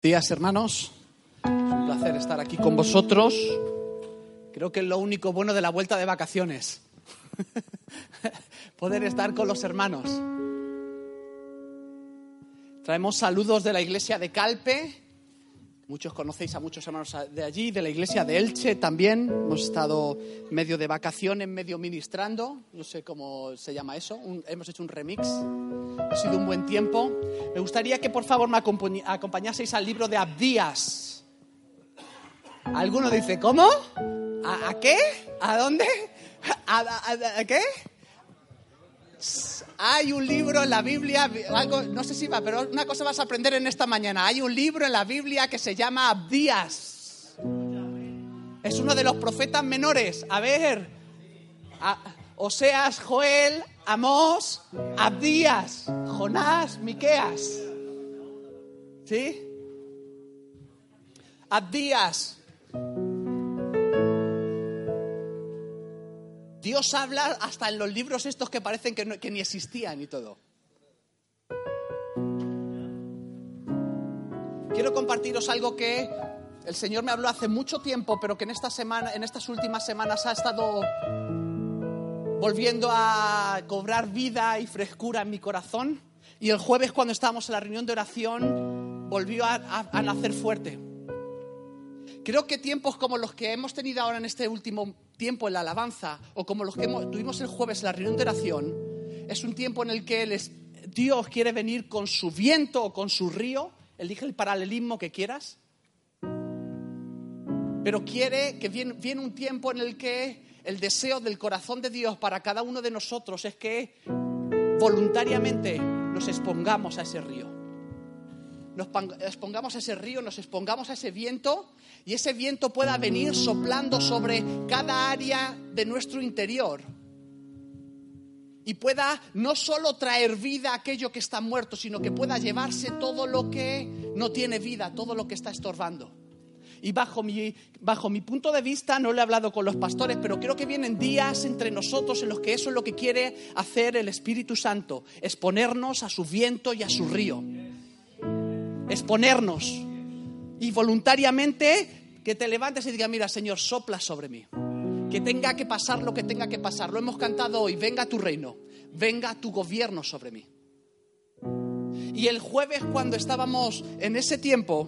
Días, hermanos, es un placer estar aquí con vosotros. Creo que es lo único bueno de la vuelta de vacaciones, poder estar con los hermanos. Traemos saludos de la iglesia de Calpe. Muchos conocéis a muchos hermanos de allí, de la iglesia de Elche también. Hemos estado medio de vacaciones, medio ministrando. No sé cómo se llama eso. Hemos hecho un remix. Ha sido un buen tiempo. Me gustaría que por favor me acompañaseis al libro de Abdías. Alguno dice, ¿cómo? ¿A qué? ¿A dónde? ¿A qué? Hay un libro en la Biblia, algo, no sé si va, pero una cosa vas a aprender en esta mañana. Hay un libro en la Biblia que se llama Abdías. Es uno de los profetas menores. A ver, Oseas, Joel, Amós, Abdías, Jonás, Miqueas. ¿Sí? Abdías. Dios habla hasta en los libros estos que parecen que ni existían y todo. Quiero compartiros algo que el Señor me habló hace mucho tiempo, pero que en estas últimas semanas ha estado volviendo a cobrar vida y frescura en mi corazón. Y el jueves, cuando estábamos en la reunión de oración, volvió a nacer fuerte. Creo que tiempos como los que hemos tenido ahora en este último tiempo en la alabanza, o como los que tuvimos el jueves en la reunión de oración, es un tiempo en el que Dios quiere venir con su viento o con su río. Elige el paralelismo que quieras. Pero quiere que viene un tiempo en el que el deseo del corazón de Dios para cada uno de nosotros es que voluntariamente nos expongamos a ese río. Nos expongamos a ese río, nos expongamos a ese viento, y ese viento pueda venir soplando sobre cada área de nuestro interior y pueda no solo traer vida a aquello que está muerto, sino que pueda llevarse todo lo que no tiene vida, todo lo que está estorbando. Y bajo mi punto de vista, no lo he hablado con los pastores, pero creo que vienen días entre nosotros en los que eso es lo que quiere hacer el Espíritu Santo, exponernos a su viento y a su río. Exponernos y voluntariamente que te levantes y digas, mira, Señor, sopla sobre mí, que tenga que pasar lo que tenga que pasar. Lo hemos cantado hoy, venga tu reino, venga tu gobierno sobre mí. Y el jueves, cuando estábamos en ese tiempo,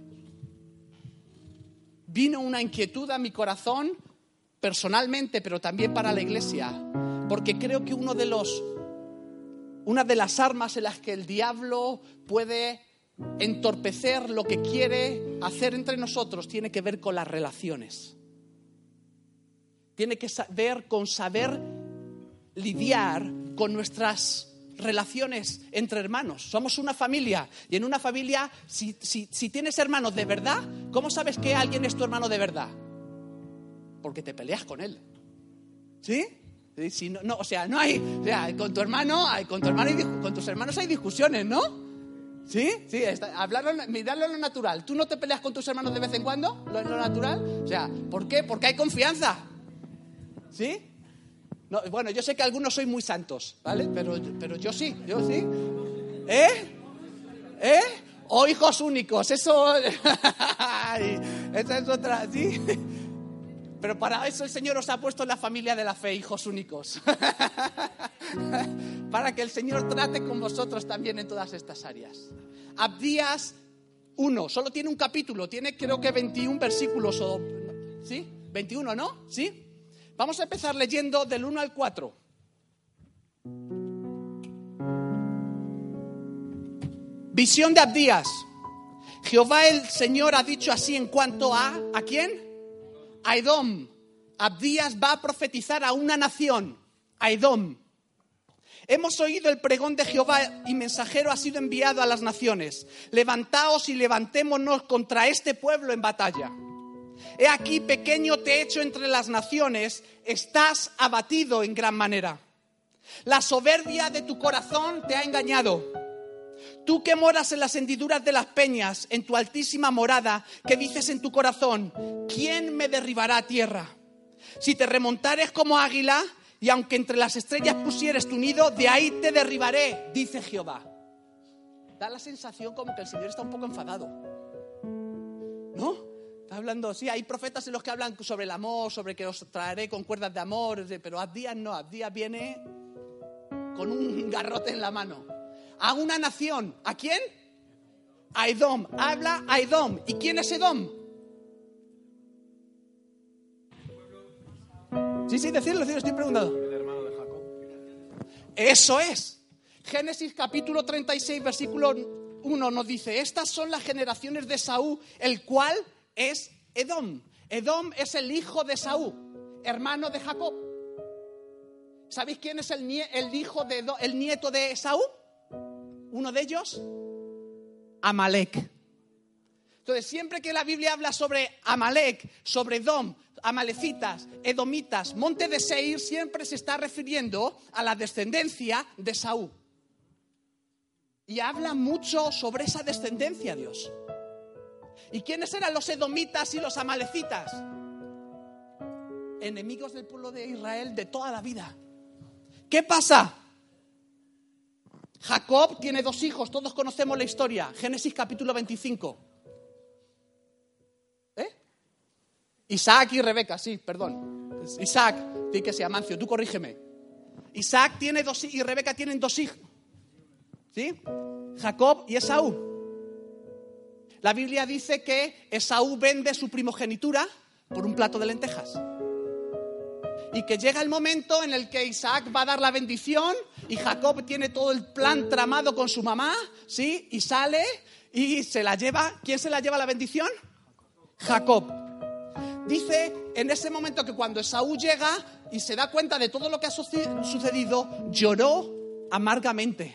vino una inquietud a mi corazón personalmente, pero también para la iglesia, porque creo que una de las armas en las que el diablo puede entorpecer lo que quiere hacer entre nosotros tiene que ver con las relaciones. Tiene que ver con saber lidiar con nuestras relaciones entre hermanos. Somos una familia, y en una familia, si tienes hermanos de verdad, ¿cómo sabes que alguien es tu hermano de verdad? Porque te peleas con él. ¿Sí? Si no, o sea, no hay, o sea, con tus hermanos hay discusiones, ¿no? ¿Sí? Mirarlo en lo natural. ¿Tú no te peleas con tus hermanos de vez en cuando? ¿Lo natural? O sea, ¿por qué? Porque hay confianza. ¿Sí? No, bueno, yo sé que algunos sois muy santos, ¿vale? Pero yo sí. O hijos únicos, eso... Esa es otra, ¿sí? Pero para eso el Señor os ha puesto en la familia de la fe, hijos únicos. Para que el Señor trate con vosotros también en todas estas áreas. Abdías 1, solo tiene un capítulo, tiene creo que 21 versículos, ¿sí? 21, ¿no? ¿Sí? Vamos a empezar leyendo del 1 al 4. Visión de Abdías. Jehová el Señor ha dicho así en cuanto ¿a quién? A Edom. Abdías va a profetizar a una nación, a Edom. Hemos oído el pregón de Jehová y mensajero ha sido enviado a las naciones. Levantaos y levantémonos contra este pueblo en batalla. He aquí, pequeño te he hecho entre las naciones, estás abatido en gran manera. La soberbia de tu corazón te ha engañado. Tú que moras en las hendiduras de las peñas, en tu altísima morada, que dices en tu corazón, ¿quién me derribará a tierra? Si te remontares como águila, y aunque entre las estrellas pusieres tu nido, de ahí te derribaré, dice Jehová. Da la sensación como que el Señor está un poco enfadado. ¿no? Está hablando, sí, hay profetas en los que hablan sobre el amor, sobre que os traeré con cuerdas de amor, pero Abdías no, Abdías viene con un garrote en la mano. A una nación, ¿a quién? A Edom, habla a Edom. ¿Y quién es Edom? Sí, decirlo, estoy preguntando. El hermano de Jacob. Eso es. Génesis capítulo 36, versículo 1 nos dice, estas son las generaciones de Esaú, el cual es Edom. Edom es el hijo de Esaú, hermano de Jacob. ¿Sabéis quién es el nieto de Esaú? Uno de ellos, Amalek. Entonces, siempre que la Biblia habla sobre Amalek, sobre Edom, amalecitas, edomitas, monte de Seir, siempre se está refiriendo a la descendencia de Esaú. Y habla mucho sobre esa descendencia, Dios. ¿Y quiénes eran los edomitas y los amalecitas? Enemigos del pueblo de Israel de toda la vida. ¿Qué pasa? Jacob tiene 2 hijos, todos conocemos la historia. Génesis capítulo 25. Isaac y Rebeca, sí, perdón. Isaac, di que sea Amancio, tú corrígeme. Isaac tiene 2 y Rebeca tienen 2 hijos. ¿Sí? Jacob y Esaú. La Biblia dice que Esaú vende su primogenitura por un plato de lentejas. Y que llega el momento en el que Isaac va a dar la bendición y Jacob tiene todo el plan tramado con su mamá, ¿sí? Y sale y se la lleva. ¿Quién se la lleva la bendición? Jacob. Dice en ese momento que cuando Esaú llega y se da cuenta de todo lo que ha sucedido, lloró amargamente.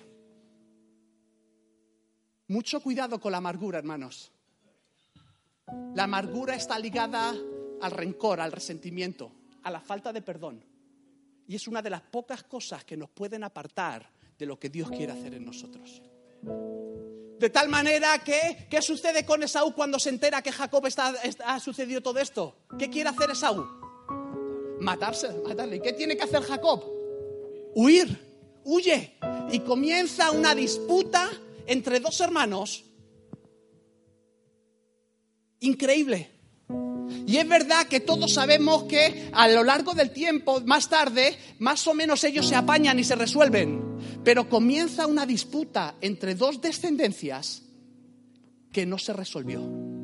Mucho cuidado con la amargura, hermanos. La amargura está ligada al rencor, al resentimiento, a la falta de perdón. Y es una de las pocas cosas que nos pueden apartar de lo que Dios quiere hacer en nosotros. De tal manera que, ¿qué sucede con Esaú cuando se entera que Jacob ha sucedido todo esto? ¿Qué quiere hacer Esaú? Matarle. ¿Y qué tiene que hacer Jacob? Huye. Y comienza una disputa entre 2 hermanos. Increíble. Y es verdad que todos sabemos que a lo largo del tiempo, más tarde, más o menos ellos se apañan y se resuelven. Pero comienza una disputa entre 2 descendencias que no se resolvió.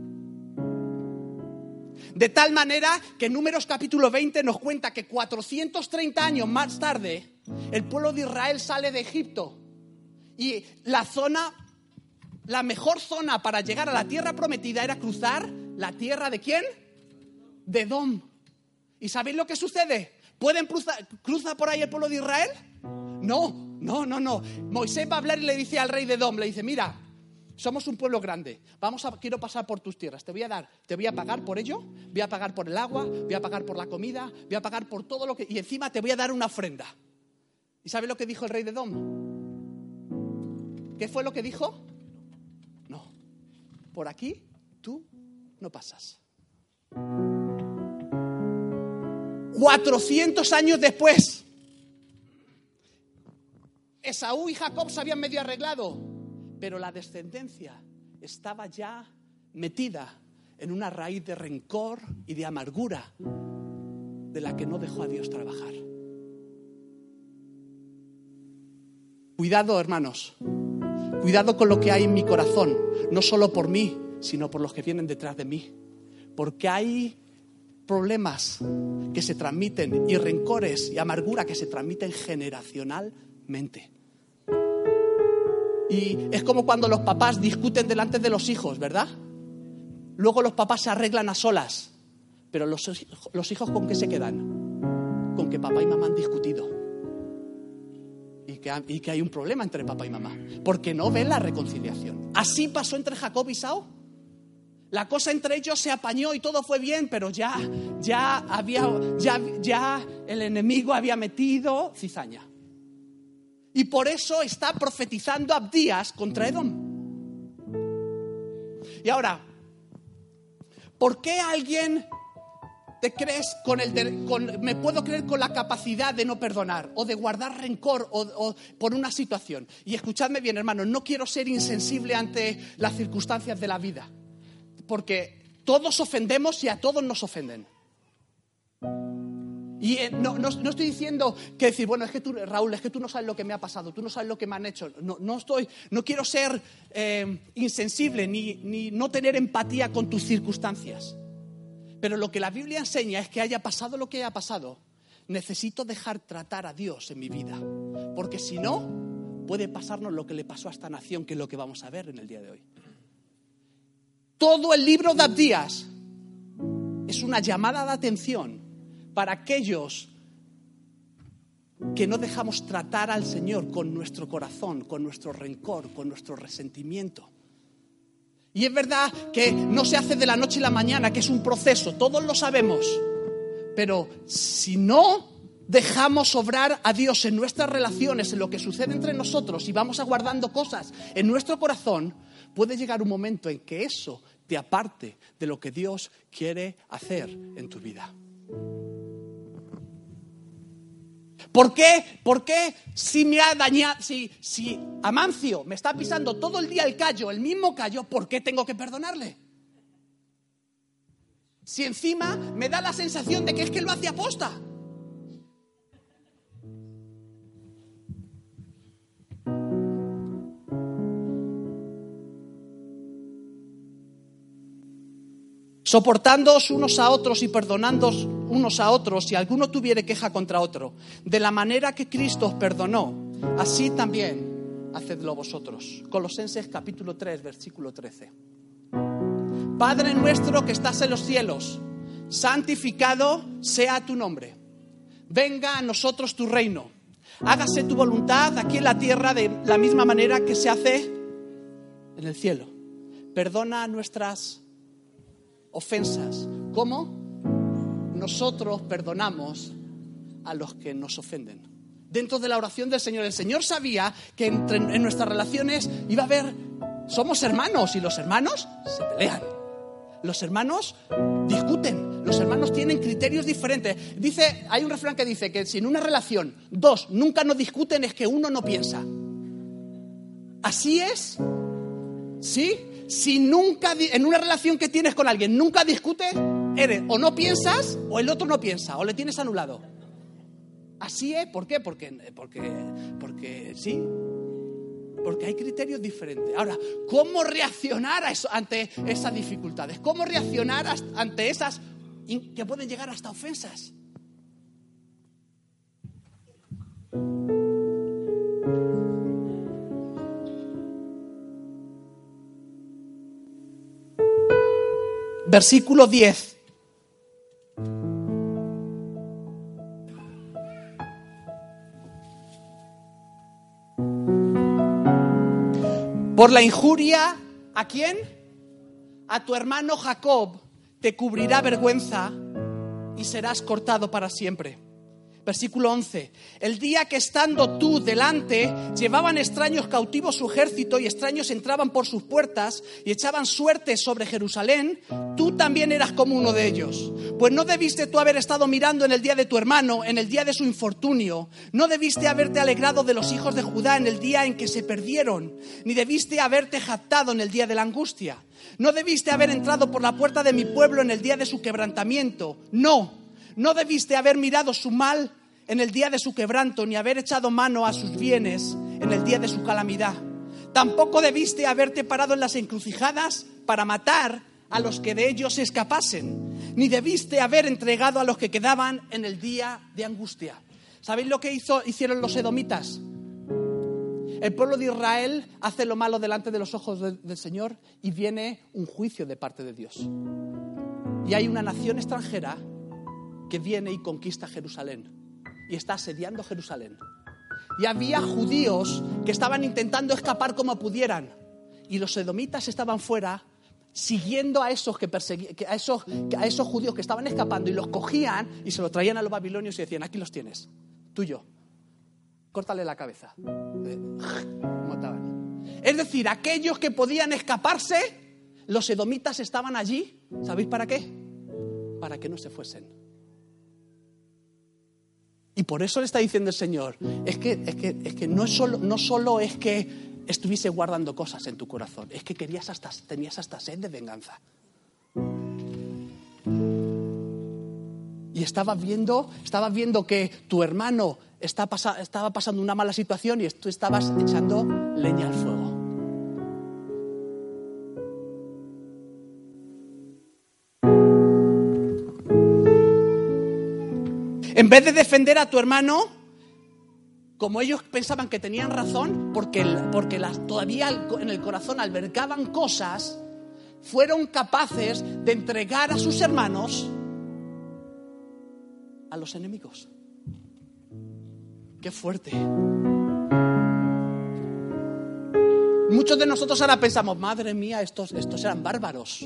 De tal manera que en Números capítulo 20 nos cuenta que 430 años más tarde, el pueblo de Israel sale de Egipto. Y la mejor zona para llegar a la tierra prometida era cruzar la tierra ¿de quién? De Edom. ¿Y sabéis lo que sucede? ¿Cruza por ahí el pueblo de Israel? No. Moisés va a hablar y le dice al rey de Edom, le dice, mira, somos un pueblo grande, quiero pasar por tus tierras, te voy a pagar por ello, voy a pagar por el agua, voy a pagar por la comida, voy a pagar por todo lo que, y encima te voy a dar una ofrenda. ¿Y sabes lo que dijo el rey de Edom? ¿Qué fue lo que dijo? No, por aquí tú no pasas. 400 años después, Esaú y Jacob se habían medio arreglado, pero la descendencia estaba ya metida en una raíz de rencor y de amargura de la que no dejó a Dios trabajar. Cuidado, hermanos, cuidado con lo que hay en mi corazón, no solo por mí, sino por los que vienen detrás de mí, porque hay problemas que se transmiten y rencores y amargura que se transmiten generacionalmente. Y es como cuando los papás discuten delante de los hijos, ¿verdad? Luego los papás se arreglan a solas, pero los hijos ¿con qué se quedan? Con que papá y mamá han discutido y que hay un problema entre papá y mamá, porque no ven la reconciliación. Así pasó entre Jacob y Esaú. La cosa entre ellos se apañó y todo fue bien, pero ya el enemigo había metido cizaña. Y por eso está profetizando Abdías contra Edom. Y ahora, ¿por qué alguien te crees me puedo creer con la capacidad de no perdonar o de guardar rencor o por una situación? Y escuchadme bien, hermanos, no quiero ser insensible ante las circunstancias de la vida, porque Todos ofendemos y a todos nos ofenden. Y no estoy diciendo que decir, bueno, es que tú, Raúl, es que tú no sabes lo que me ha pasado, tú no sabes lo que me han hecho. No quiero ser insensible ni no tener empatía con tus circunstancias. Pero lo que la Biblia enseña es que haya pasado lo que haya pasado, necesito dejar tratar a Dios en mi vida. Porque si no, puede pasarnos lo que le pasó a esta nación, que es lo que vamos a ver en el día de hoy. Todo el libro de Abdías es una llamada de atención para aquellos que no dejamos tratar al Señor con nuestro corazón, con nuestro rencor, con nuestro resentimiento. Y es verdad que no se hace de la noche a la mañana, que es un proceso, todos lo sabemos. Pero si no dejamos obrar a Dios en nuestras relaciones, en lo que sucede entre nosotros, y vamos aguardando cosas en nuestro corazón, puede llegar un momento en que eso te aparte de lo que Dios quiere hacer en tu vida. ¿Por qué? Porque si me ha dañado, si Amancio me está pisando todo el día el mismo callo, ¿por qué tengo que perdonarle? Si encima me da la sensación de que es que lo hace aposta. Soportándoos unos a otros y perdonándoos unos a otros si alguno tuviere queja contra otro. De la manera que Cristo os perdonó, así también hacedlo vosotros. Colosenses capítulo 3, versículo 13. Padre nuestro que estás en los cielos, santificado sea tu nombre. Venga a nosotros tu reino. Hágase tu voluntad aquí en la tierra de la misma manera que se hace en el cielo. Perdona nuestras ofensas. ¿Cómo? Nosotros perdonamos a los que nos ofenden. Dentro de la oración del Señor, el Señor sabía que en nuestras relaciones iba a haber, somos hermanos y los hermanos se pelean. Los hermanos discuten, los hermanos tienen criterios diferentes. Hay un refrán que dice que si en una relación dos nunca no discuten es que uno no piensa. Así es, ¿sí? Si nunca, en una relación que tienes con alguien, nunca discutes, eres o no piensas o el otro no piensa, o le tienes anulado. Así es, ¿por qué? Porque sí, porque hay criterios diferentes. Ahora, ¿cómo reaccionar a eso, ante esas dificultades? ¿Cómo reaccionar ante esas que pueden llegar hasta ofensas? Versículo 10. Por la injuria, ¿a quién? A tu hermano Jacob te cubrirá vergüenza y serás cortado para siempre. Versículo 11. El día que estando tú delante, llevaban extraños cautivos su ejército y extraños entraban por sus puertas y echaban suerte sobre Jerusalén, tú también eras como uno de ellos. Pues no debiste tú haber estado mirando en el día de tu hermano, en el día de su infortunio. No debiste haberte alegrado de los hijos de Judá en el día en que se perdieron, ni debiste haberte jactado en el día de la angustia. No debiste haber entrado por la puerta de mi pueblo en el día de su quebrantamiento. No debiste haber mirado su mal en el día de su quebranto, ni haber echado mano a sus bienes en el día de su calamidad. Tampoco debiste haberte parado en las encrucijadas para matar a los que de ellos se escapasen, ni debiste haber entregado a los que quedaban en el día de angustia. ¿Sabéis lo que hicieron los edomitas? El pueblo de Israel hace lo malo delante de los ojos del Señor y viene un juicio de parte de Dios. Y hay una nación extranjera que viene y conquista Jerusalén y está asediando Jerusalén. Y había judíos que estaban intentando escapar como pudieran y los edomitas estaban fuera siguiendo a esos a esos judíos que estaban escapando y los cogían y se los traían a los babilonios y decían: aquí los tienes, tuyo, córtale la cabeza. Mataban. Es decir, aquellos que podían escaparse, los edomitas estaban allí. ¿Sabéis para qué? Para que no se fuesen. Y por eso le está diciendo el Señor, es que no solo es que estuviese guardando cosas en tu corazón, es que tenías hasta sed de venganza. y estabas viendo que tu hermano estaba pasando una mala situación y tú estabas echando leña al fuego. En vez de defender a tu hermano, como ellos pensaban que tenían razón, porque todavía en el corazón albergaban cosas, fueron capaces de entregar a sus hermanos a los enemigos. ¡Qué fuerte! Muchos de nosotros ahora pensamos, madre mía, estos eran bárbaros.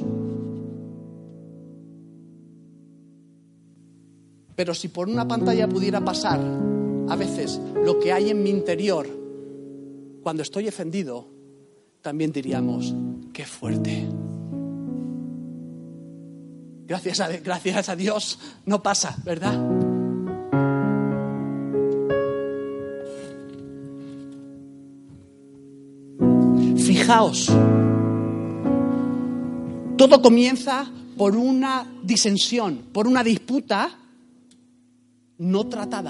Pero si por una pantalla pudiera pasar a veces lo que hay en mi interior cuando estoy ofendido, también diríamos, ¡qué fuerte! Gracias a Dios no pasa, ¿verdad? Fijaos, todo comienza por una disensión, por una disputa no tratada.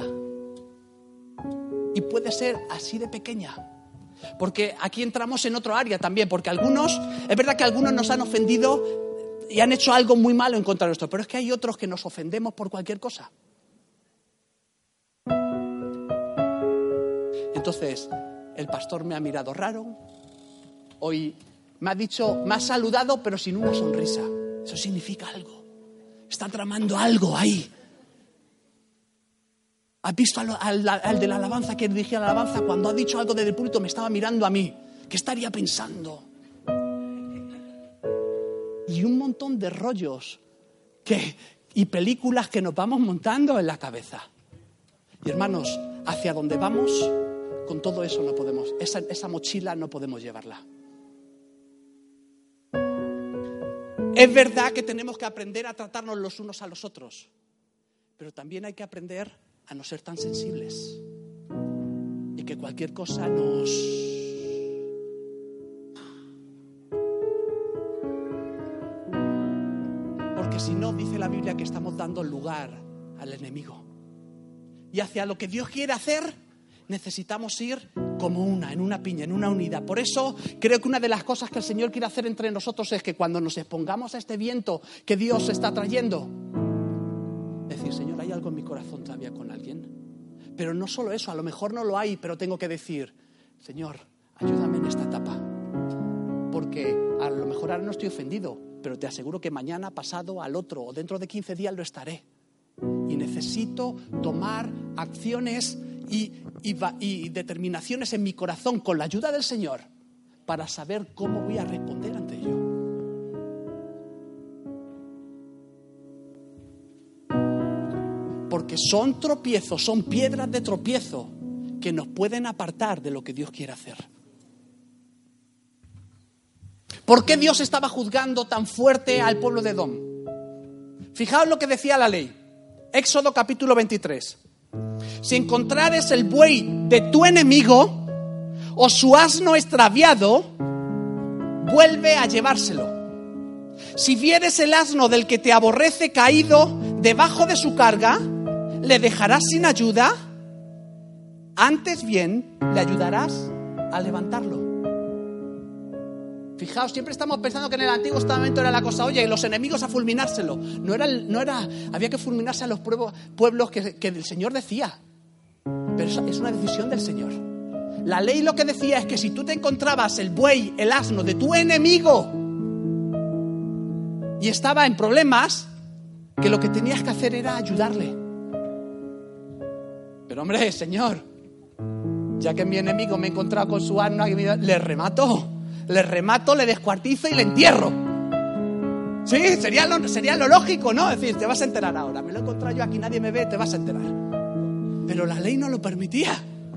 Y puede ser así de pequeña. Porque aquí entramos en otro área también, porque es verdad que algunos nos han ofendido y han hecho algo muy malo en contra de nuestro, pero es que hay otros que nos ofendemos por cualquier cosa. Entonces, el pastor me ha mirado raro, hoy me ha saludado, pero sin una sonrisa. Eso significa algo. Está tramando algo ahí. ¿Has visto al de la alabanza que dirigía la alabanza? Cuando ha dicho algo desde el púlpito me estaba mirando a mí. ¿Qué estaría pensando? Y un montón de rollos y películas que nos vamos montando en la cabeza. Y hermanos, hacia donde vamos, con todo eso no podemos, esa mochila no podemos llevarla. Es verdad que tenemos que aprender a tratarnos los unos a los otros, pero también hay que aprender a no ser tan sensibles y que cualquier cosa porque si no, dice la Biblia que estamos dando lugar al enemigo. Y hacia lo que Dios quiere hacer, necesitamos ir como en una piña, en una unidad. Por eso creo que una de las cosas que el Señor quiere hacer entre nosotros es que cuando nos expongamos a este viento que Dios está trayendo, decir, Señor, ¿hay algo en mi corazón todavía con alguien? Pero no solo eso, a lo mejor no lo hay, pero tengo que decir, Señor, ayúdame en esta etapa. Porque a lo mejor ahora no estoy ofendido, pero te aseguro que mañana, pasado, al otro o dentro de 15 días lo estaré. Y necesito tomar acciones y determinaciones en mi corazón con la ayuda del Señor para saber cómo voy a responder ante ello. Porque son tropiezos, son piedras de tropiezo que nos pueden apartar de lo que Dios quiere hacer. ¿Por qué Dios estaba juzgando tan fuerte al pueblo de Edom? Fijaos lo que decía la ley. Éxodo capítulo 23. Si encontrares el buey de tu enemigo o su asno extraviado, vuelve a llevárselo. Si vieres el asno del que te aborrece caído debajo de su carga, ¿le dejarás sin ayuda? Antes bien, le ayudarás a levantarlo. Fijaos, siempre estamos pensando que en el Antiguo Testamento era la cosa, oye, los enemigos a fulminárselo. No era, había que fulminarse a los pueblos que el Señor decía. Pero es una decisión del Señor. La ley lo que decía es que si tú te encontrabas el buey, el asno de tu enemigo y estaba en problemas, que lo que tenías que hacer era ayudarle. Pero hombre, Señor, ya que mi enemigo me he encontrado con su asno, le remato, le descuartizo y le entierro. Sí, sería lo lógico, ¿no? Es decir, te vas a enterar ahora. Me lo he encontrado yo aquí, nadie me ve, te vas a enterar. Pero la ley no lo permitía.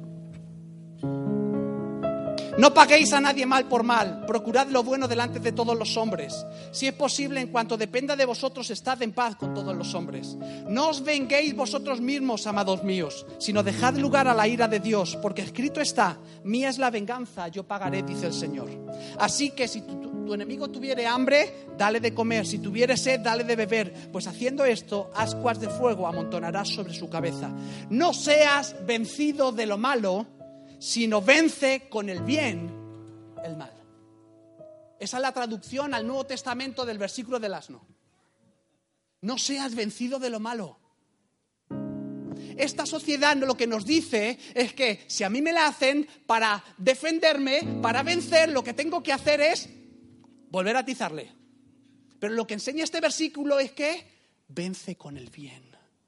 No paguéis a nadie mal por mal. Procurad lo bueno delante de todos los hombres. Si es posible, en cuanto dependa de vosotros, estad en paz con todos los hombres. No os venguéis vosotros mismos, amados míos, sino dejad lugar a la ira de Dios, porque escrito está, mía es la venganza, yo pagaré, dice el Señor. Así que si tu enemigo tuviere hambre, dale de comer. Si tuviere sed, dale de beber. Pues haciendo esto, ascuas de fuego amontonarás sobre su cabeza. No seas vencido de lo malo, sino vence con el bien el mal. Esa es la traducción al Nuevo Testamento del versículo del asno. No seas vencido de lo malo. Esta sociedad lo que nos dice es que si a mí me la hacen, para defenderme, para vencer, lo que tengo que hacer es volver a atizarle. Pero lo que enseña este versículo es que vence con el bien.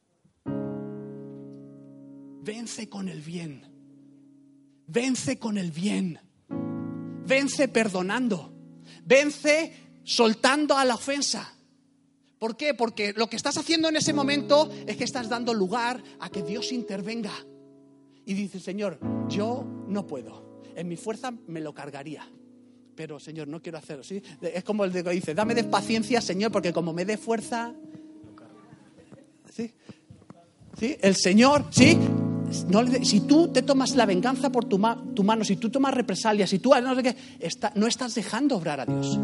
Vence con el bien. Vence con el bien. Vence perdonando. Vence soltando a la ofensa. ¿Por qué? Porque lo que estás haciendo en ese momento es que estás dando lugar a que Dios intervenga. Y dice, Señor, yo no puedo. En mi fuerza me lo cargaría. Pero, Señor, no quiero hacerlo. ¿Sí? Es como el que dice, dame de paciencia, Señor, porque como me dé fuerza... ¿Sí? ¿Sí? El Señor, ¿sí? Si tú te tomas la venganza por tu mano, si tú tomas represalias, si tú no sé qué, no estás dejando obrar a Dios.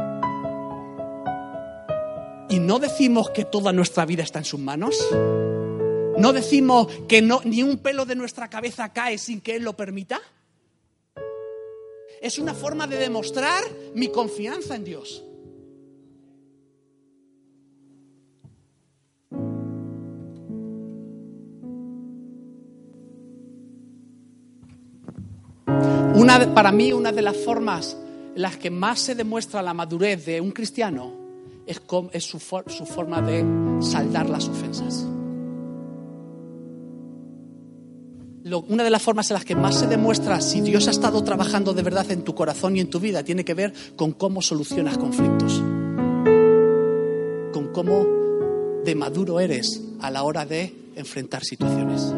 Y no decimos que toda nuestra vida está en sus manos. No decimos que ni un pelo de nuestra cabeza cae sin que Él lo permita. Es una forma de demostrar mi confianza en Dios. Para mí, una de las formas en las que más se demuestra la madurez de un cristiano es su forma de saldar las ofensas. Una de las formas en las que más se demuestra si Dios ha estado trabajando de verdad en tu corazón y en tu vida tiene que ver con cómo solucionas conflictos, con cómo de maduro eres a la hora de enfrentar situaciones.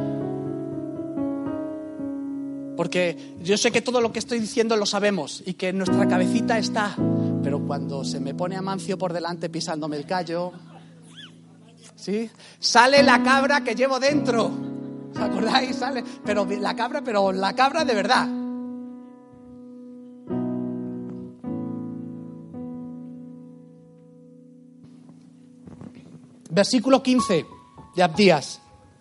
Porque yo sé que todo lo que estoy diciendo lo sabemos y que en nuestra cabecita está, pero cuando se me pone Amancio por delante pisándome el callo, ¿sí? Sale la cabra que llevo dentro. ¿Os acordáis? Sale, pero la cabra de verdad. Versículo 15 de Abdías.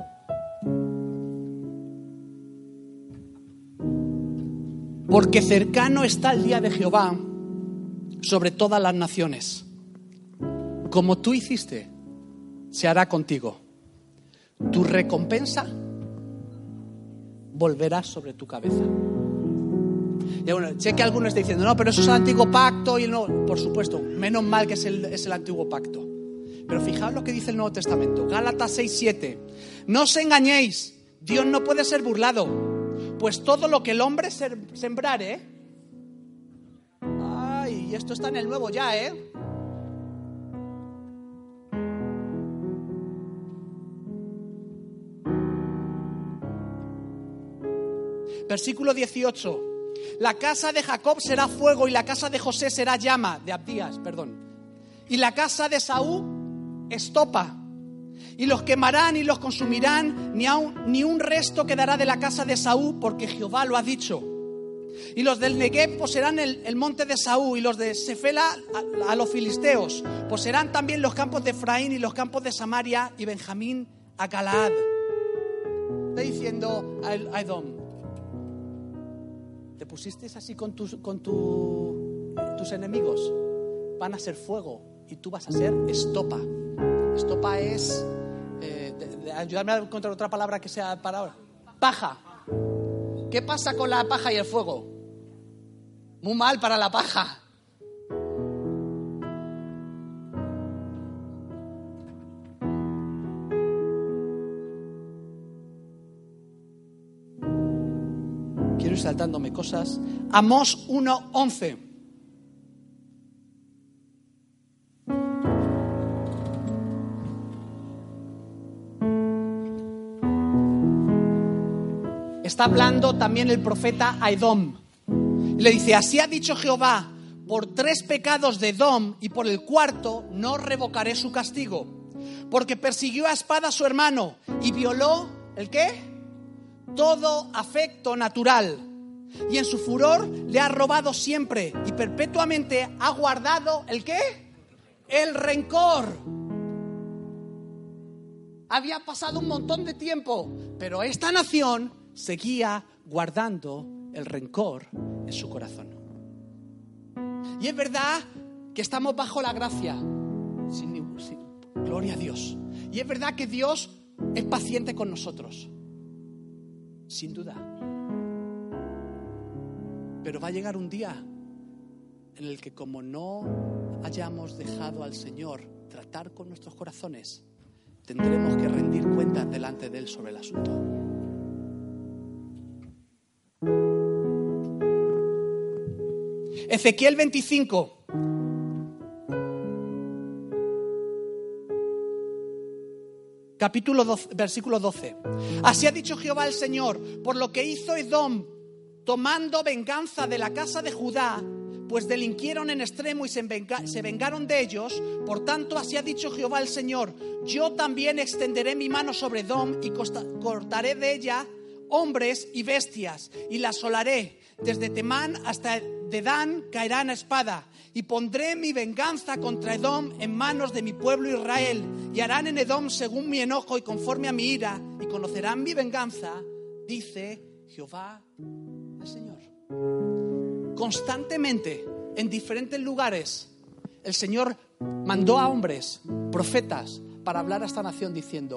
Porque cercano está el día de Jehová sobre todas las naciones. Como tú hiciste, se hará contigo. Tu recompensa volverá sobre tu cabeza. Y bueno, sé que algunos están diciendo, no, pero eso es el antiguo pacto. Y no, por supuesto, menos mal que es el antiguo pacto. Pero fijaos lo que dice el Nuevo Testamento. Gálatas 6:7. No os engañéis, Dios no puede ser burlado. Pues todo lo que el hombre sembrare... Ay, y esto está en el nuevo ya, Versículo 18. La casa de Jacob será fuego y la casa de José será llama, de Abdías, perdón. Y la casa de Saúl, estopa. Y los quemarán y los consumirán, ni un resto quedará de la casa de Saúl, porque Jehová lo ha dicho. Y los del Negev poseerán el monte de Saúl, y los de Sefela a los filisteos. Poseerán también los campos de Efraín y los campos de Samaria, y Benjamín a Galaad. Está diciendo a Edom, ¿te pusiste así con tus enemigos? Van a ser fuego y tú vas a ser estopa. Estopa es... ayudarme a encontrar otra palabra que sea para ahora. Paja. ¿Qué pasa con la paja y el fuego? Muy mal para la paja. Quiero ir saltándome cosas. Amós 1:11. Está hablando también el profeta a Edom. Le dice, así ha dicho Jehová, por 3 pecados de Edom y por el 4 no revocaré su castigo. Porque persiguió a espada a su hermano y violó, ¿el qué? Todo afecto natural. y en su furor le ha robado siempre y perpetuamente ha guardado ¿el qué? El rencor. Había pasado un montón de tiempo, pero esta nación seguía guardando el rencor en su corazón. Y es verdad que estamos bajo la gracia, gloria a Dios. Y es verdad que Dios es paciente con nosotros, sin duda. Pero va a llegar un día en el que, como no hayamos dejado al Señor tratar con nuestros corazones, tendremos que rendir cuentas delante de Él sobre el asunto. Ezequiel 25. Capítulo 12, versículo 12. Así ha dicho Jehová el Señor, por lo que hizo Edom, tomando venganza de la casa de Judá, pues delinquieron en extremo y se vengaron de ellos. Por tanto, así ha dicho Jehová el Señor, yo también extenderé mi mano sobre Edom y cortaré de ella hombres y bestias, y la asolaré. Desde Temán hasta Dedán caerán a espada, y pondré mi venganza contra Edom en manos de mi pueblo Israel, y harán en Edom según mi enojo y conforme a mi ira, y conocerán mi venganza, dice Jehová el Señor. Constantemente, en diferentes lugares, el Señor mandó a hombres, profetas, para hablar a esta nación diciendo: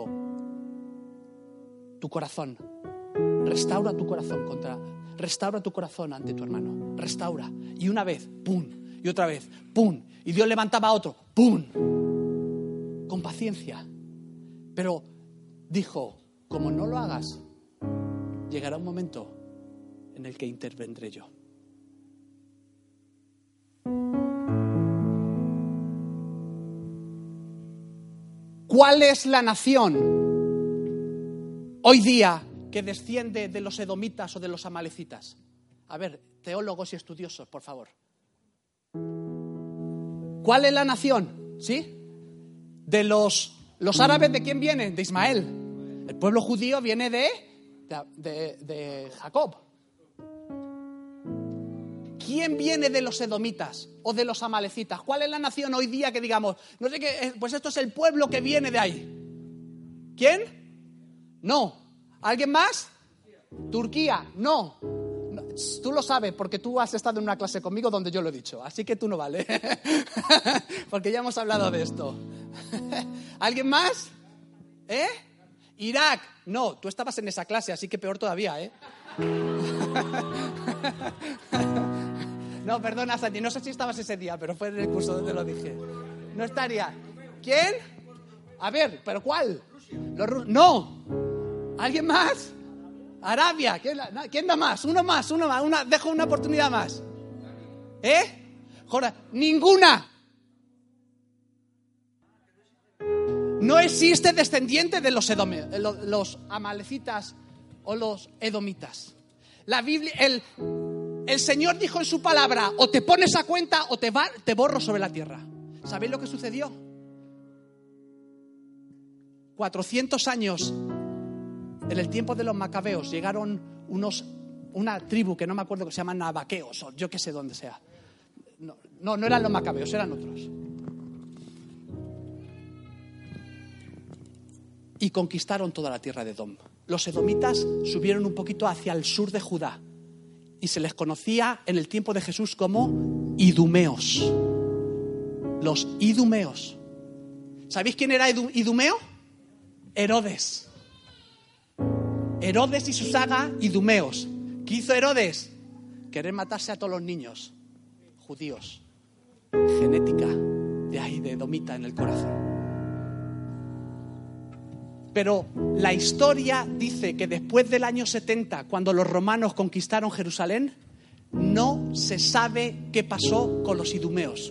tu corazón, restaura tu corazón ante tu hermano, restaura. Y una vez, pum, y otra vez, pum, y Dios levantaba a otro, pum, con paciencia. Pero dijo: como no lo hagas, llegará un momento en el que intervendré yo. ¿Cuál es la nación hoy día que desciende de los edomitas o de los amalecitas? A ver, teólogos y estudiosos, por favor. ¿Cuál es la nación? ¿Sí? De los árabes, ¿de quién vienen? De Ismael. El pueblo judío viene de Jacob. ¿Quién viene de los edomitas o de los amalecitas? ¿Cuál es la nación hoy día que digamos, no sé qué, pues esto es el pueblo que viene de ahí? ¿Quién? No. ¿Alguien más? Turquía. No. Tú lo sabes porque tú has estado en una clase conmigo donde yo lo he dicho, así que tú no vale. Porque ya hemos hablado de esto. ¿Alguien más? Irak. No, tú estabas en esa clase, así que peor todavía, No, perdona, Santi, no sé si estabas ese día, pero fue en el curso donde lo dije. No estaría. ¿Quién? A ver, ¿pero cuál? No. ¿Alguien más? Arabia. ¿Quién da más? Uno más. Dejo una oportunidad más. Joder, ninguna. No existe descendiente de los amalecitas o los edomitas. La Biblia, el Señor dijo en su palabra: o te pones a cuenta o te borro sobre la tierra. ¿Sabéis lo que sucedió? 400 años en el tiempo de los macabeos llegaron una tribu que no me acuerdo, que se llaman nabaqueos o yo qué sé dónde sea. No eran los macabeos, eran otros. Y conquistaron toda la tierra de Edom. Los edomitas subieron un poquito hacia el sur de Judá y se les conocía en el tiempo de Jesús como idumeos. Los idumeos. ¿Sabéis quién era idumeo? Herodes. Herodes y su saga idumeos. ¿Qué hizo Herodes? Querer matarse a todos los niños judíos. Genética de ahí, de edomita en el corazón. Pero la historia dice que después del año 70, cuando los romanos conquistaron Jerusalén, no se sabe qué pasó con los idumeos.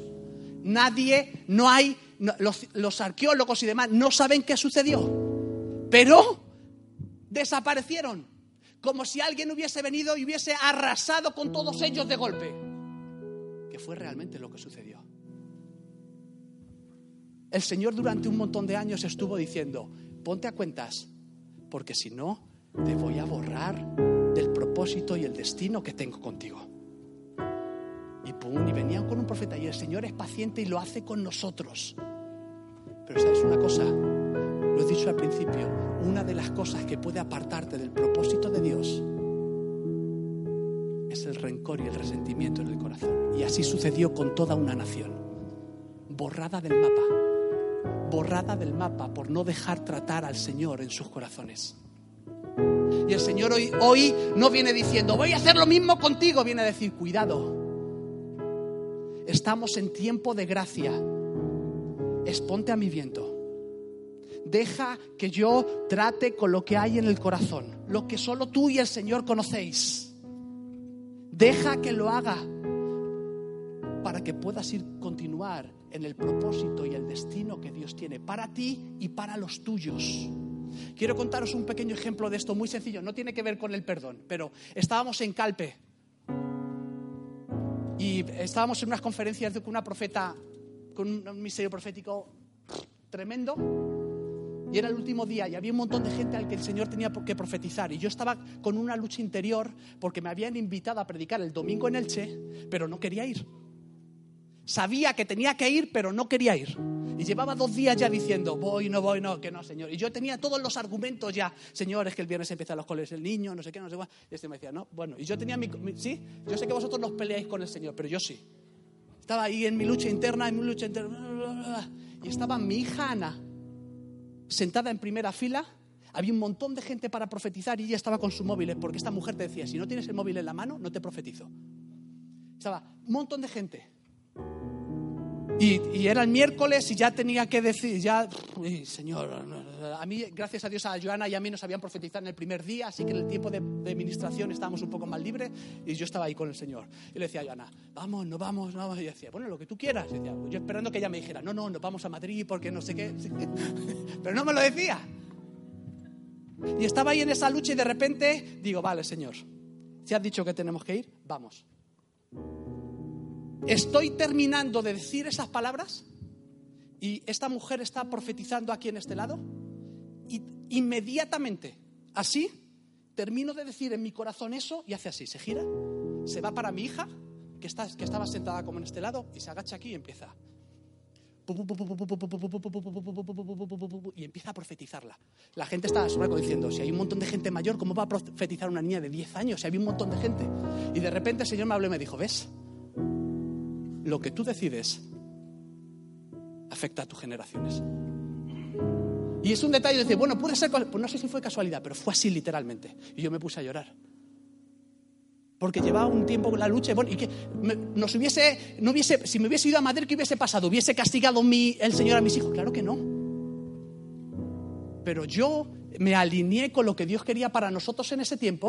Los arqueólogos y demás no saben qué sucedió. Pero desaparecieron, como si alguien hubiese venido y hubiese arrasado con todos ellos de golpe. Que fue realmente lo que sucedió. El Señor durante un montón de años estuvo diciendo: ponte a cuentas, porque si no, te voy a borrar del propósito y el destino que tengo contigo. Y pum, y venían con un profeta, y el Señor es paciente y lo hace con nosotros. Pero ¿sabes una cosa? Lo he dicho al principio, una de las cosas que puede apartarte del propósito de Dios es el rencor y el resentimiento en el corazón. Y así sucedió con toda una nación, borrada del mapa por no dejar tratar al Señor en sus corazones. Y el Señor hoy no viene diciendo, voy a hacer lo mismo contigo, viene a decir, cuidado, estamos en tiempo de gracia, exponte a mi viento. Deja que yo trate con lo que hay en el corazón, lo que solo tú y el Señor conocéis. Deja que lo haga para que puedas continuar en el propósito y el destino que Dios tiene para ti y para los tuyos. Quiero contaros un pequeño ejemplo de esto muy sencillo. No tiene que ver con el perdón, pero estábamos en Calpe y estábamos en unas conferencias con una profeta, con un ministerio profético tremendo. Y era el último día y había un montón de gente al que el Señor tenía que profetizar. Y yo estaba con una lucha interior porque me habían invitado a predicar el domingo en Elche, pero no quería ir. Sabía que tenía que ir, pero no quería ir. Y llevaba 2 días ya diciendo, voy, no, que no, Señor. Y yo tenía todos los argumentos ya. Señor, es que el viernes empiezan los coles el niño, no sé qué, no sé cuál. Y este me decía, no, bueno. Y yo tenía sí, yo sé que vosotros no os peleáis con el Señor, pero yo sí. Estaba ahí en mi lucha interna, y estaba mi hija Ana sentada en primera fila. Había un montón de gente para profetizar y ella estaba con su móvil, porque esta mujer te decía, si no tienes el móvil en la mano, no te profetizo. Estaba un montón de gente. Y era el miércoles y ya tenía que decir, Señor, a mí, gracias a Dios, a Joana y a mí nos habían profetizado en el primer día, así que en el tiempo de ministración estábamos un poco más libres y yo estaba ahí con el Señor. Y le decía a Joana, vamos, no vamos. Y yo decía, bueno, lo que tú quieras. Y decía, yo esperando que ella me dijera, no, nos vamos a Madrid porque no sé qué. Pero no me lo decía. Y estaba ahí en esa lucha y de repente digo, vale, Señor, si has dicho que tenemos que ir, vamos. Estoy terminando de decir esas palabras y esta mujer está profetizando aquí en este lado y inmediatamente, así, termino de decir en mi corazón eso y hace así, se gira, se va para mi hija que estaba sentada como en este lado y se agacha aquí y empieza y empieza a profetizarla. La gente estaba sobre diciendo, si hay un montón de gente mayor, ¿cómo va a profetizar una niña de 10 años? Si había un montón de gente. Y de repente el Señor me habló y me dijo, ¿ves? Lo que tú decides afecta a tus generaciones. Y es un detalle de decir, bueno, puede ser, pues no sé si fue casualidad, pero fue así literalmente. Y yo me puse a llorar. Porque llevaba un tiempo con la lucha. Bueno, y que si me hubiese ido a Madrid, ¿qué hubiese pasado? ¿Hubiese castigado el Señor a mis hijos? Claro que no. Pero yo me alineé con lo que Dios quería para nosotros en ese tiempo.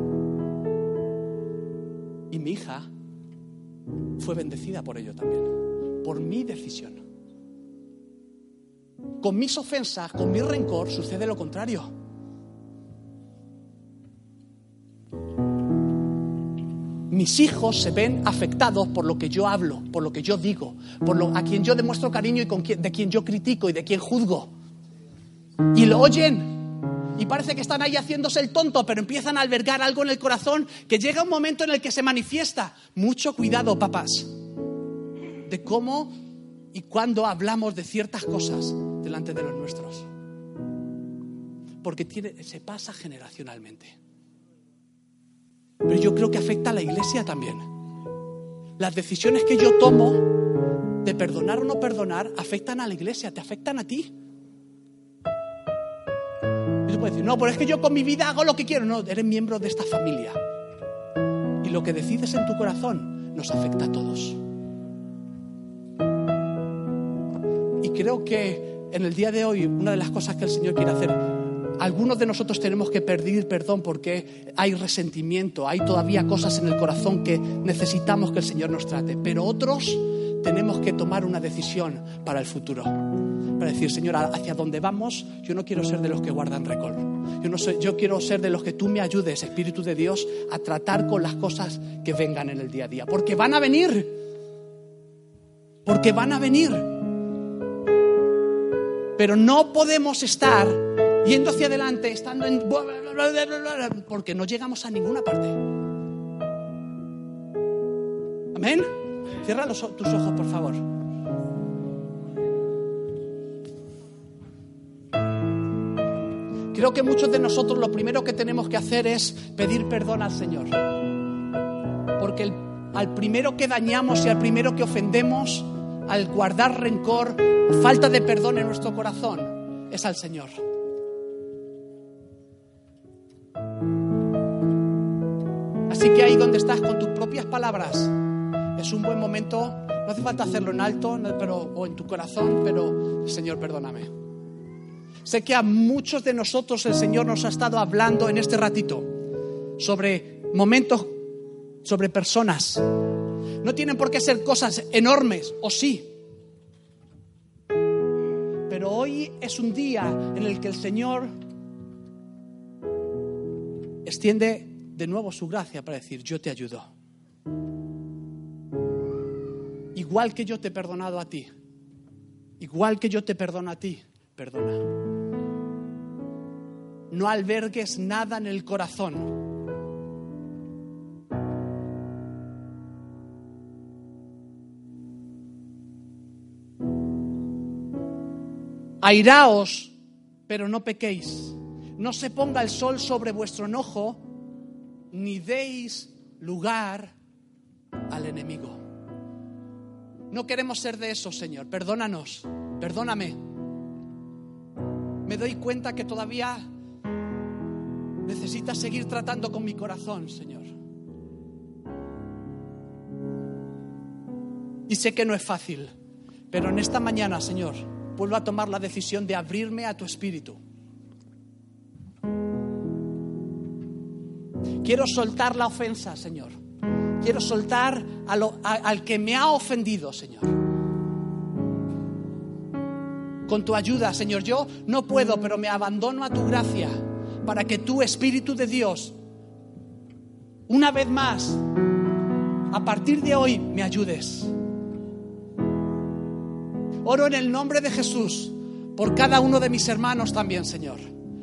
Y mi hija fue bendecida por ello también, por mi decisión. Con mis ofensas, con mi rencor, sucede lo contrario. Mis hijos se ven afectados por lo que yo hablo, por lo que yo digo, a quien yo demuestro cariño y de quien yo critico y de quien juzgo. Y lo oyen. Y parece que están ahí haciéndose el tonto, pero empiezan a albergar algo en el corazón que llega un momento en el que se manifiesta. Mucho cuidado, papás, de cómo y cuándo hablamos de ciertas cosas delante de los nuestros. Porque se pasa generacionalmente. Pero yo creo que afecta a la iglesia también. Las decisiones que yo tomo de perdonar o no perdonar afectan a la iglesia, te afectan a ti. Puedes decir, no, pero es que yo con mi vida hago lo que quiero. No, eres miembro de esta familia. Y lo que decides en tu corazón nos afecta a todos. Y creo que en el día de hoy, una de las cosas que el Señor quiere hacer, algunos de nosotros tenemos que pedir perdón porque hay resentimiento, hay todavía cosas en el corazón que necesitamos que el Señor nos trate. Pero otros tenemos que tomar una decisión para el futuro. Para decir, Señor, hacia dónde vamos, yo no quiero ser de los que guardan rencor. Yo quiero ser de los que tú me ayudes, Espíritu de Dios, a tratar con las cosas que vengan en el día a día. Porque van a venir. Porque van a venir. Pero no podemos estar yendo hacia adelante, estando en porque no llegamos a ninguna parte. Amén. Cierra tus ojos, por favor. Creo que muchos de nosotros lo primero que tenemos que hacer es pedir perdón al Señor. Porque al primero que dañamos y al primero que ofendemos, al guardar rencor, falta de perdón en nuestro corazón, es al Señor. Así que ahí donde estás con tus propias palabras, es un buen momento. No hace falta hacerlo en alto o en tu corazón, pero Señor, perdóname. Sé que a muchos de nosotros el Señor nos ha estado hablando en este ratito sobre momentos, sobre personas. No tienen por qué ser cosas enormes, o sí. Pero hoy es un día en el que el Señor extiende de nuevo su gracia para decir: yo te ayudo. Igual que yo te he perdonado a ti, igual que yo te perdono a ti, perdona. No albergues nada en el corazón. Airaos, pero no pequéis. No se ponga el sol sobre vuestro enojo, ni deis lugar al enemigo. No queremos ser de esos, Señor. Perdónanos, perdóname. Me doy cuenta que todavía necesitas seguir tratando con mi corazón, Señor. Y sé que no es fácil, pero en esta mañana, Señor, vuelvo a tomar la decisión de abrirme a tu espíritu. Quiero soltar la ofensa, Señor. Quiero soltar al que me ha ofendido, Señor. Con tu ayuda, Señor, yo no puedo, pero me abandono a tu gracia para que tu Espíritu de Dios, una vez más, a partir de hoy, me ayudes. Oro en el nombre de Jesús por cada uno de mis hermanos también, Señor.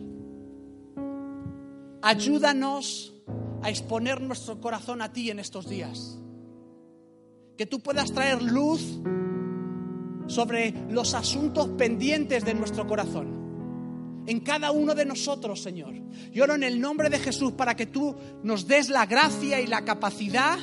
Ayúdanos a exponer nuestro corazón a ti en estos días. Que tú puedas traer luz sobre los asuntos pendientes de nuestro corazón. En cada uno de nosotros, Señor. Yo oro en el nombre de Jesús para que tú nos des la gracia y la capacidad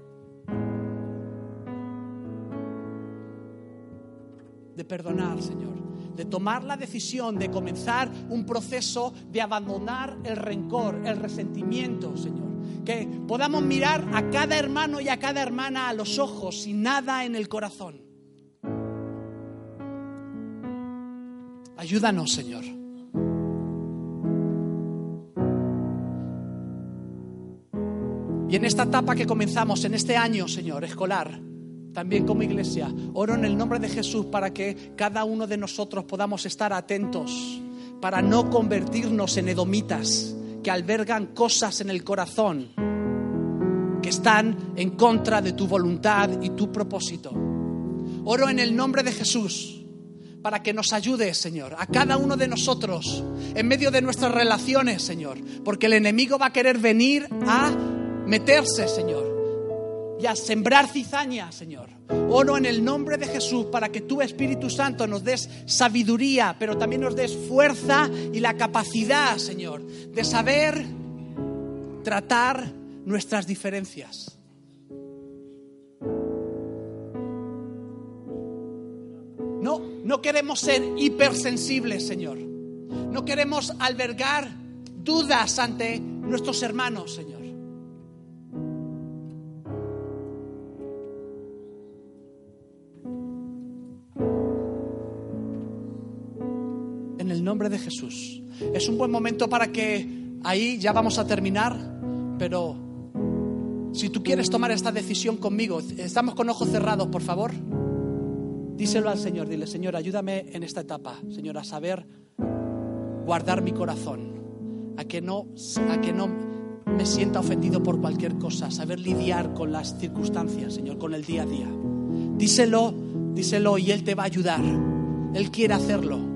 de perdonar, Señor. De tomar la decisión de comenzar un proceso de abandonar el rencor, el resentimiento, Señor. Que podamos mirar a cada hermano y a cada hermana a los ojos sin nada en el corazón. Ayúdanos, Señor. Y en esta etapa que comenzamos, en este año, Señor, escolar, también como iglesia, oro en el nombre de Jesús para que cada uno de nosotros podamos estar atentos, para no convertirnos en edomitas que albergan cosas en el corazón que están en contra de tu voluntad y tu propósito. Oro en el nombre de Jesús para que nos ayudes, Señor, a cada uno de nosotros en medio de nuestras relaciones, Señor, porque el enemigo va a querer venir a meterse, Señor, y a sembrar cizaña, Señor. Oro en el nombre de Jesús para que tu Espíritu Santo nos des sabiduría, pero también nos des fuerza y la capacidad, Señor, de saber tratar nuestras diferencias. No queremos ser hipersensibles, Señor. No queremos albergar dudas ante nuestros hermanos, Señor. En el nombre de Jesús. Es un buen momento para que ahí ya vamos a terminar, pero si tú quieres tomar esta decisión conmigo, estamos con ojos cerrados, por favor. Díselo al Señor, dile: Señor, ayúdame en esta etapa, Señor, a saber guardar mi corazón, a que no me sienta ofendido por cualquier cosa, saber lidiar con las circunstancias, Señor, con el día a día. Díselo y Él te va a ayudar. Él quiere hacerlo.